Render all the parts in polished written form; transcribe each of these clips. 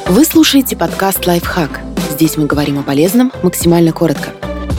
Вы слушаете подкаст «Лайфхак». Здесь мы говорим о полезном максимально коротко.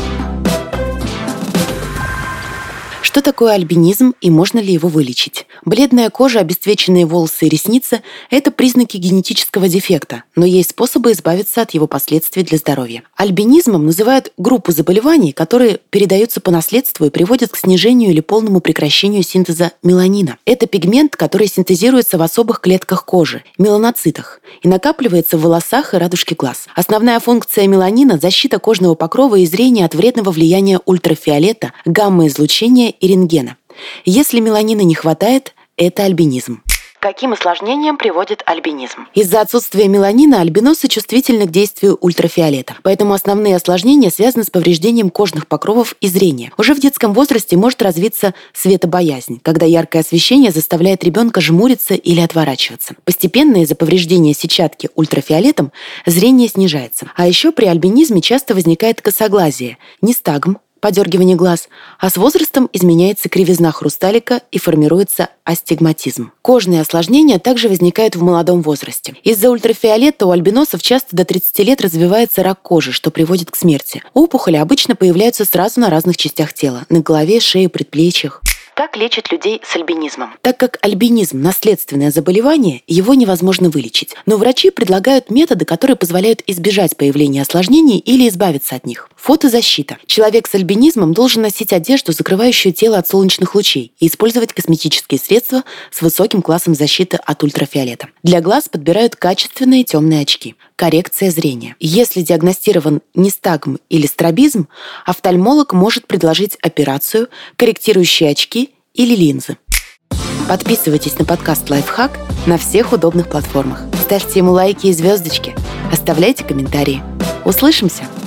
Что такое альбинизм и можно ли его вылечить? Бледная кожа, обесцвеченные волосы и ресницы – это признаки генетического дефекта, но есть способы избавиться от его последствий для здоровья. Альбинизмом называют группу заболеваний, которые передаются по наследству и приводят к снижению или полному прекращению синтеза меланина. Это пигмент, который синтезируется в особых клетках кожи – меланоцитах, и накапливается в волосах и радужке глаз. Основная функция меланина – защита кожного покрова и зрения от вредного влияния ультрафиолета, гамма-излучения и рентгена. Если меланина не хватает, это альбинизм. Каким осложнениям приводит альбинизм? Из-за отсутствия меланина альбиносы чувствительны к действию ультрафиолета, поэтому основные осложнения связаны с повреждением кожных покровов и зрения. Уже в детском возрасте может развиться светобоязнь, когда яркое освещение заставляет ребенка жмуриться или отворачиваться. Постепенно из-за повреждения сетчатки ультрафиолетом зрение снижается. А еще при альбинизме часто возникает косоглазие, нистагм, подергивание глаз, а с возрастом изменяется кривизна хрусталика и формируется астигматизм. Кожные осложнения также возникают в молодом возрасте. Из-за ультрафиолета у альбиносов часто до 30 лет развивается рак кожи, что приводит к смерти. Опухоли обычно появляются сразу на разных частях тела – на голове, шее, предплечьях. Как лечат людей с альбинизмом? Так как альбинизм – наследственное заболевание, его невозможно вылечить. Но врачи предлагают методы, которые позволяют избежать появления осложнений или избавиться от них. Фотозащита. Человек с альбинизмом должен носить одежду, закрывающую тело от солнечных лучей, и использовать косметические средства с высоким классом защиты от ультрафиолета. Для глаз подбирают качественные темные очки. Коррекция зрения. Если диагностирован нистагм или стробизм, офтальмолог может предложить операцию, корректирующие очки или линзы. Подписывайтесь на подкаст «Лайфхак» на всех удобных платформах. Ставьте ему лайки и звездочки. Оставляйте комментарии. Услышимся!